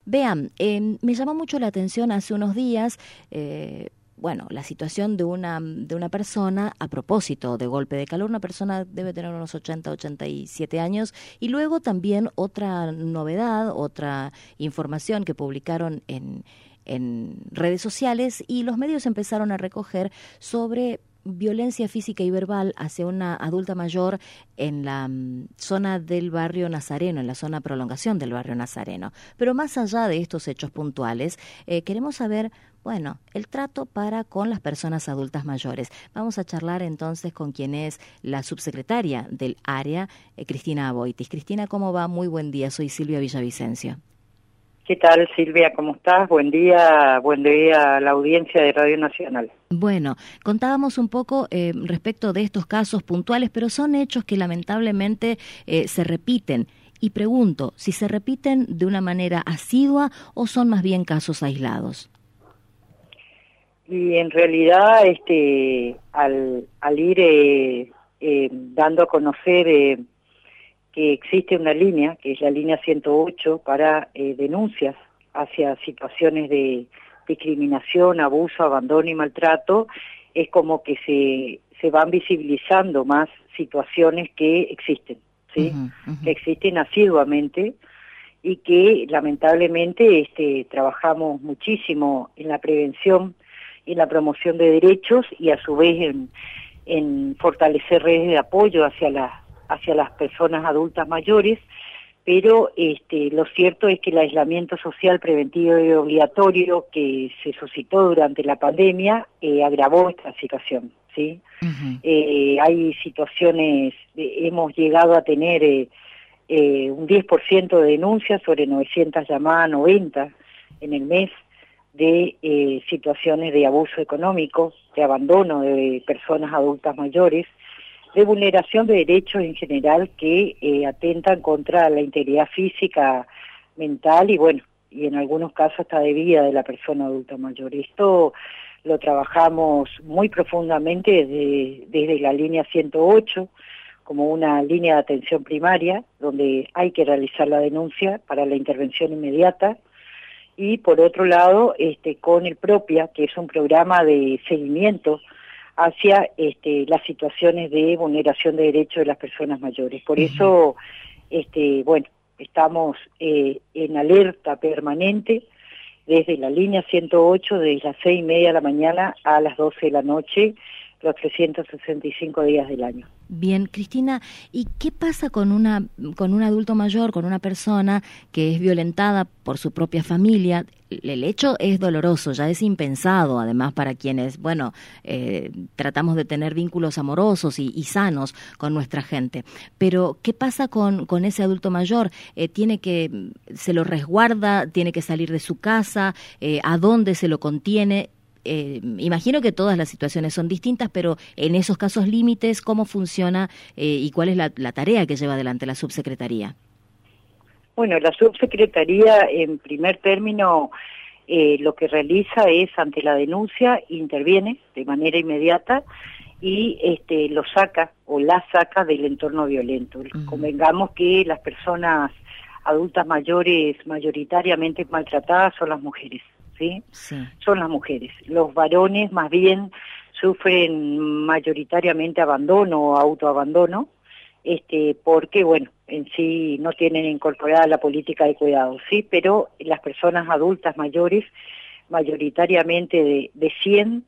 Vean, me llamó mucho la atención hace unos días, la situación de una persona, a propósito de golpe de calor, una persona debe tener unos 87 años, y luego también otra novedad, otra información que publicaron en redes sociales, y los medios empezaron a recoger sobre violencia física y verbal hacia una adulta mayor en la zona del barrio Nazareno, en la zona prolongación del barrio Nazareno. Pero más allá de estos hechos puntuales, queremos saber, el trato con las personas adultas mayores. Vamos a charlar entonces con quien es la subsecretaria del área, Cristina Aboitis. Cristina, ¿cómo va? Muy buen día, soy Silvia Villavicencio. ¿Qué tal, Silvia? ¿Cómo estás? Buen día a la audiencia de Radio Nacional. Bueno, contábamos un poco respecto de estos casos puntuales, pero son hechos que lamentablemente se repiten. Y pregunto, si se repiten de una manera asidua o son más bien casos aislados. Y en realidad, al ir dando a conocer que existe una línea, que es la línea 108, para denuncias hacia situaciones de discriminación, abuso, abandono y maltrato, es como que se van visibilizando más situaciones que existen, ¿sí? Que existen asiduamente y que lamentablemente trabajamos muchísimo en la prevención y en la promoción de derechos y a su vez en fortalecer redes de apoyo hacia las personas adultas mayores, pero lo cierto es que el aislamiento social preventivo y obligatorio que se suscitó durante la pandemia agravó esta situación, ¿sí? Hay situaciones, hemos llegado a tener un 10% de denuncias sobre 900 llamadas, 90 en el mes, de situaciones de abuso económico, de abandono de personas adultas mayores, de vulneración de derechos en general que atentan contra la integridad física, mental y en algunos casos hasta de vida de la persona adulta mayor. Esto lo trabajamos muy profundamente desde la línea 108 como una línea de atención primaria donde hay que realizar la denuncia para la intervención inmediata, y por otro lado con el PROPIA, que es un programa de seguimiento hacia las situaciones de vulneración de derechos de las personas mayores. Por eso, estamos en alerta permanente desde la línea 108, desde las 6:30 de la mañana a las 12 de la noche, los 365 días del año. Bien, Cristina, ¿y qué pasa con un adulto mayor, con una persona que es violentada por su propia familia? El hecho es doloroso, ya es impensado, además, para quienes, tratamos de tener vínculos amorosos y sanos con nuestra gente. Pero, ¿qué pasa con ese adulto mayor? ¿Se lo resguarda? ¿Tiene que salir de su casa? ¿A dónde se lo contiene? Imagino que todas las situaciones son distintas, pero en esos casos límites, ¿cómo funciona y cuál es la tarea que lleva adelante la subsecretaría? Bueno, la subsecretaría, en primer término, lo que realiza es, ante la denuncia, interviene de manera inmediata y lo saca o la saca del entorno violento. Convengamos que las personas adultas mayores mayoritariamente maltratadas son las mujeres. ¿Sí? Son las mujeres. Los varones más bien sufren mayoritariamente abandono o autoabandono, porque en sí no tienen incorporada la política de cuidado, sí, pero las personas adultas mayores, mayoritariamente de 100,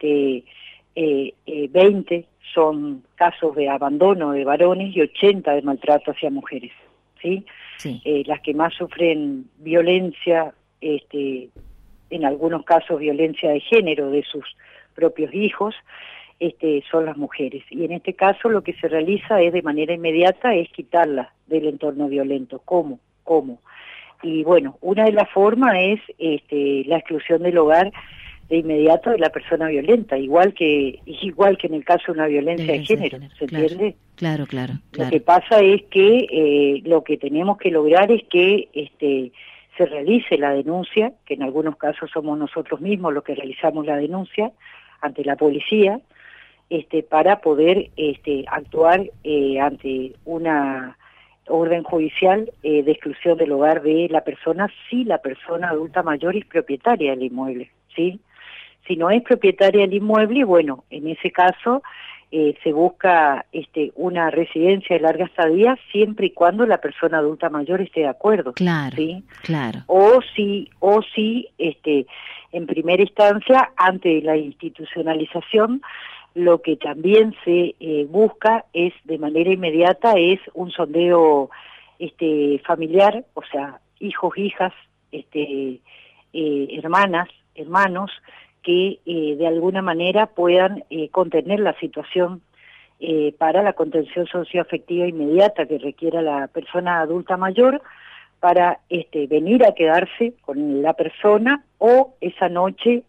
20 son casos de abandono de varones y 80 de maltrato hacia mujeres, ¿sí? Las que más sufren violencia, en algunos casos violencia de género de sus propios hijos, son las mujeres. Y en este caso lo que se realiza es de manera inmediata es quitarla del entorno violento. ¿Cómo? Y una de las formas es la exclusión del hogar de inmediato de la persona violenta, igual que en el caso de una violencia de género, ¿se entiende? Claro. Lo que pasa es que lo que tenemos que lograr es que se realice la denuncia, que en algunos casos somos nosotros mismos los que realizamos la denuncia ante la policía, para poder actuar ante una orden judicial de exclusión del hogar de la persona si la persona adulta mayor es propietaria del inmueble, ¿sí? Si no es propietaria del inmueble, bueno, en ese caso se busca una residencia de larga estadía siempre y cuando la persona adulta mayor esté de acuerdo. Claro, ¿sí? claro. O si en primera instancia, ante de la institucionalización, lo que también se busca es de manera inmediata es un sondeo familiar, o sea, hijos, hijas, hermanas, hermanos, que de alguna manera puedan contener la situación para la contención socioafectiva inmediata que requiera la persona adulta mayor para venir a quedarse con la persona o esa noche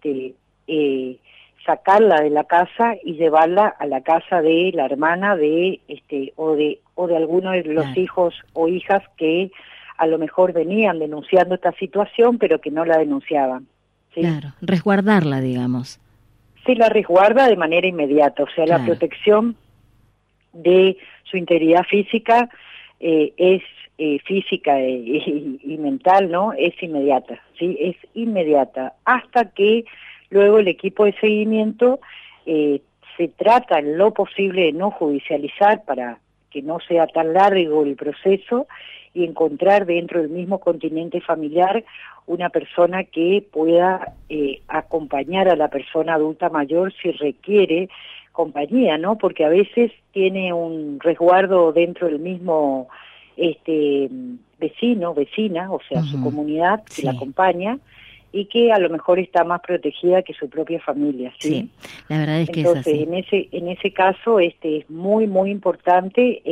sacarla de la casa y llevarla a la casa de la hermana o de alguno de los hijos o hijas que a lo mejor venían denunciando esta situación pero que no la denunciaban. ¿sí? Claro, resguardarla, digamos. Se la resguarda de manera inmediata, o sea, la protección de su integridad física es física y mental, ¿no? Es inmediata, ¿sí? Es inmediata, hasta que luego el equipo de seguimiento se trata en lo posible de no judicializar para que no sea tan largo el proceso y encontrar dentro del mismo continente familiar una persona que pueda acompañar a la persona adulta mayor si requiere compañía, ¿no? Porque a veces tiene un resguardo dentro del mismo vecino, vecina, o sea, su comunidad que la acompaña y que a lo mejor está más protegida que su propia familia, ¿sí? Sí, la verdad es que entonces, es así. en ese caso es muy muy importante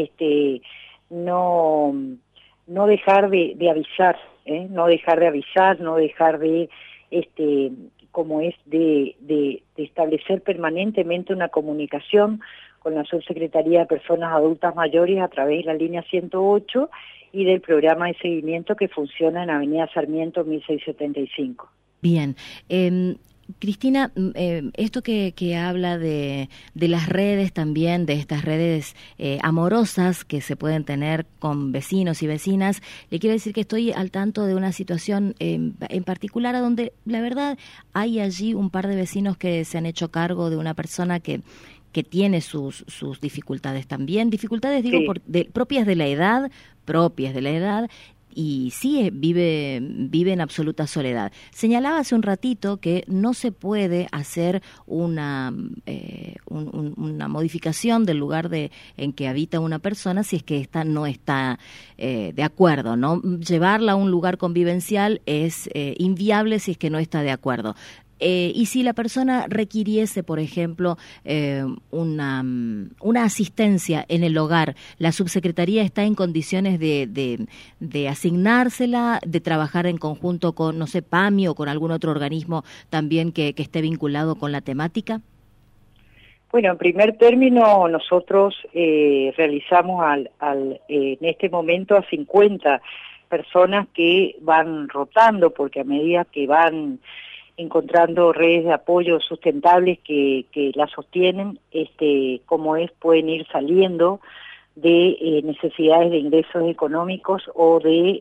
no dejar de avisar, no dejar de avisar, no dejar de de establecer permanentemente una comunicación con la Subsecretaría de Personas Adultas Mayores a través de la línea 108 y del programa de seguimiento que funciona en Avenida Sarmiento 1675. Bien. Cristina, esto que habla de las redes también, de estas redes amorosas que se pueden tener con vecinos y vecinas, le quiero decir que estoy al tanto de una situación en particular a donde la verdad hay allí un par de vecinos que se han hecho cargo de una persona que tiene sus dificultades también, dificultades digo propias de la edad, y sí vive en absoluta soledad. Señalaba hace un ratito que no se puede hacer una modificación del lugar en que habita una persona si es que ésta no está de acuerdo, ¿no? Llevarla a un lugar convivencial es inviable si es que no está de acuerdo. Y si la persona requiriese, por ejemplo, una asistencia en el hogar, ¿la subsecretaría está en condiciones de asignársela, de trabajar en conjunto con, no sé, PAMI o con algún otro organismo también que esté vinculado con la temática? Bueno, en primer término, nosotros realizamos en este momento a 50 personas que van rotando, porque a medida que van encontrando redes de apoyo sustentables que la sostienen, pueden ir saliendo de necesidades de ingresos económicos o de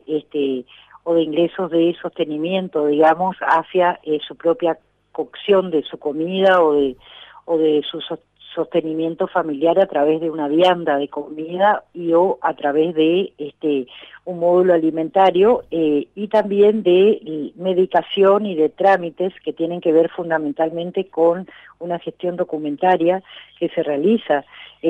ingresos de sostenimiento, digamos, hacia su propia cocción de su comida o de su sostenimiento familiar a través de una vianda de comida o a través de un módulo alimentario y también de medicación y de trámites que tienen que ver fundamentalmente con una gestión documentaria que se realiza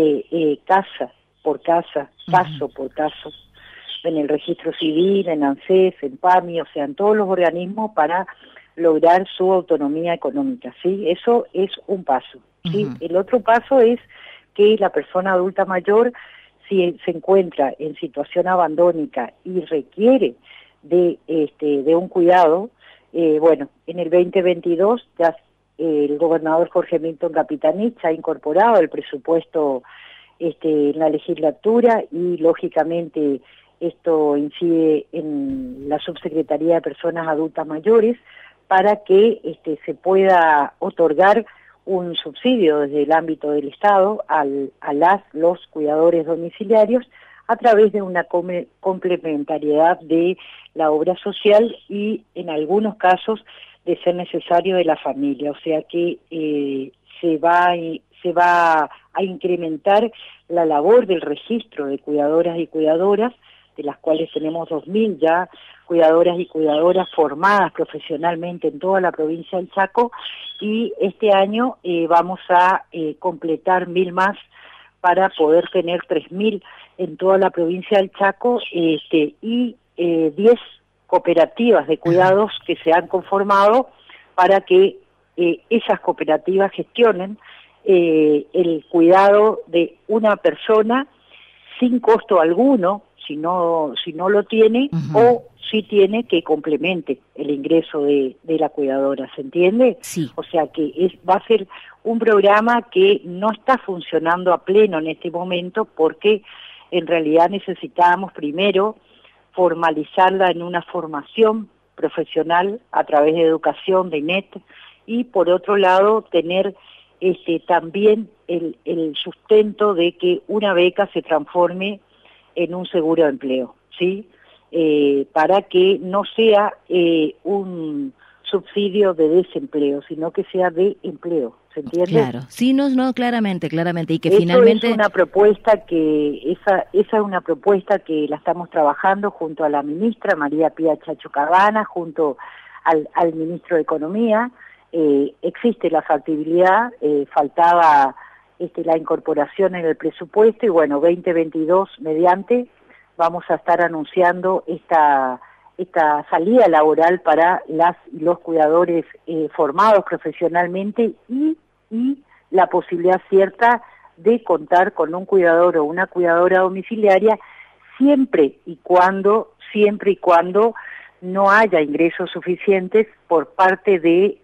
casa por casa, caso por caso, en el registro civil, en ANSES, en PAMI, o sea, en todos los organismos para lograr su autonomía económica, ¿sí? Eso es un paso, ¿sí? El otro paso es que la persona adulta mayor, si se encuentra en situación abandónica y requiere de un cuidado, en el 2022 ya el gobernador Jorge Milton Capitanich ha incorporado el presupuesto en la legislatura y lógicamente esto incide en la Subsecretaría de Personas Adultas Mayores para que se pueda otorgar un subsidio desde el ámbito del Estado a los cuidadores domiciliarios a través de una complementariedad de la obra social y en algunos casos de ser necesario de la familia, o sea que se va a incrementar la labor del registro de cuidadoras y cuidadoras, de las cuales tenemos 2.000 ya cuidadoras y cuidadoras formadas profesionalmente en toda la provincia del Chaco, y este año vamos a completar 1.000 más para poder tener 3.000 en toda la provincia del Chaco, y 10 cooperativas de cuidados que se han conformado para que esas cooperativas gestionen el cuidado de una persona sin costo alguno, si no lo tiene, o si tiene, que complemente el ingreso de la cuidadora, ¿se entiende? Sí. O sea que va a ser un programa que no está funcionando a pleno en este momento, porque en realidad necesitábamos primero formalizarla en una formación profesional a través de educación, de INET, y por otro lado tener también el sustento de que una beca se transforme en un seguro de empleo, ¿sí? Para que no sea un subsidio de desempleo, sino que sea de empleo, ¿se entiende? Claro, sí, no, claramente, y que Eso finalmente... es una propuesta esa es una propuesta que la estamos trabajando junto a la ministra María Pía Chacho Cabana, junto al ministro de Economía. Existe la factibilidad, faltaba la incorporación en el presupuesto, y bueno, 2022 mediante vamos a estar anunciando esta salida laboral para las y los cuidadores formados profesionalmente, y la posibilidad cierta de contar con un cuidador o una cuidadora domiciliaria siempre y cuando no haya ingresos suficientes por parte de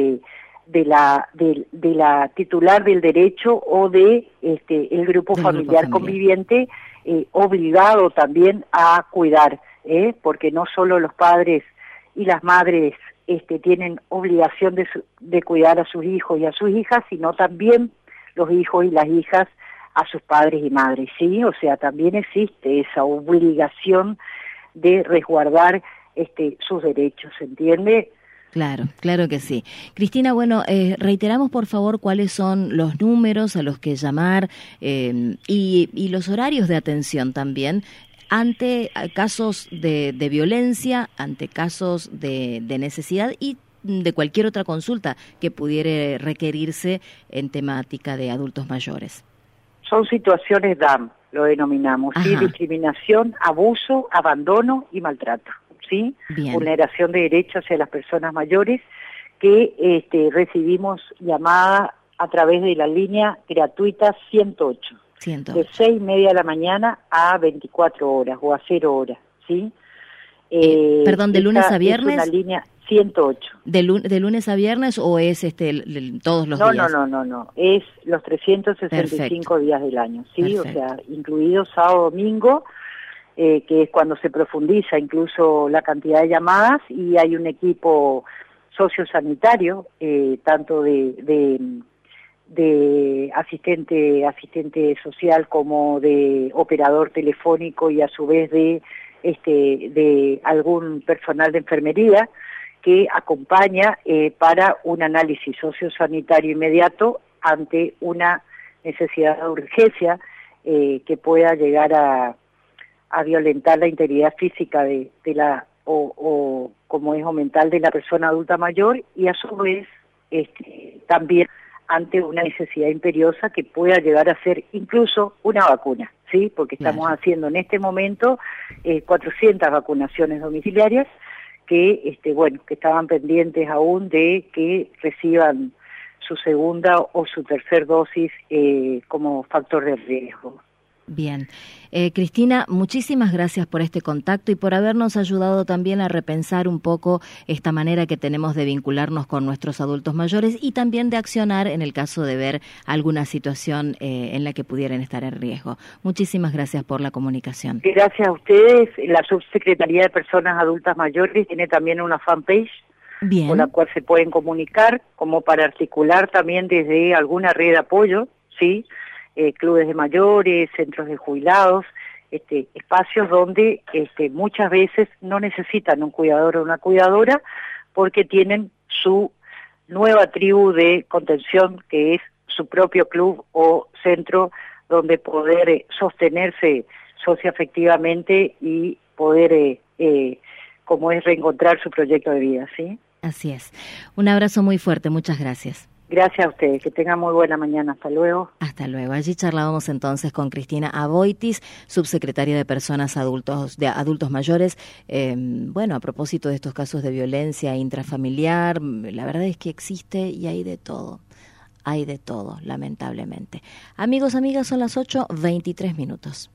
la titular del derecho o de el grupo familiar conviviente, obligado también a cuidar, porque no solo los padres y las madres tienen obligación de cuidar a sus hijos y a sus hijas, sino también los hijos y las hijas a sus padres y madres, ¿sí? O sea, también existe esa obligación de resguardar sus derechos, ¿se entiende? Claro que sí. Cristina, bueno, reiteramos por favor cuáles son los números a los que llamar y los horarios de atención también ante casos de violencia, ante casos de necesidad y de cualquier otra consulta que pudiera requerirse en temática de adultos mayores. Son situaciones DAM, lo denominamos, ¿sí? Discriminación, abuso, abandono y maltrato, ¿sí? Bien. Vulneración de derechos hacia las personas mayores, que recibimos llamada a través de la línea gratuita 108. De 6:30 de la mañana a 24 horas o a 0 horas, ¿sí? Perdón, ¿de lunes a viernes? Es una línea 108. ¿De lunes a viernes o es todos los días? No, es los 365 días del año, ¿sí? Perfecto. O sea, incluido sábado, domingo, que es cuando se profundiza incluso la cantidad de llamadas, y hay un equipo sociosanitario, tanto de asistente social como de operador telefónico, y a su vez de algún personal de enfermería que acompaña para un análisis sociosanitario inmediato ante una necesidad de urgencia que pueda llegar a violentar la integridad física de la o como es o mental de la persona adulta mayor, y a su vez también ante una necesidad imperiosa que pueda llegar a ser incluso una vacuna, ¿sí? Porque estamos haciendo en este momento 400 vacunaciones domiciliarias que que estaban pendientes aún de que reciban su segunda o su tercer dosis como factor de riesgo. Bien. Cristina, muchísimas gracias por este contacto y por habernos ayudado también a repensar un poco esta manera que tenemos de vincularnos con nuestros adultos mayores y también de accionar en el caso de ver alguna situación en la que pudieran estar en riesgo. Muchísimas gracias por la comunicación. Gracias a ustedes. La Subsecretaría de Personas Adultas Mayores tiene también una fanpage. Bien. Con la cual se pueden comunicar, como para articular también desde alguna red de apoyo, ¿sí? Clubes de mayores, centros de jubilados, espacios donde muchas veces no necesitan un cuidador o una cuidadora porque tienen su nueva tribu de contención, que es su propio club o centro donde poder sostenerse socioafectivamente y poder, como es, reencontrar su proyecto de vida, ¿sí? Así es. Un abrazo muy fuerte, muchas gracias. Gracias a ustedes, que tengan muy buena mañana. Hasta luego. Hasta luego. Allí charlábamos entonces con Cristina Aboitis, subsecretaria de Personas de Adultos Mayores. Bueno, a propósito de estos casos de violencia intrafamiliar, la verdad es que existe y hay de todo. Hay de todo, lamentablemente. Amigos, amigas, son las 8:23.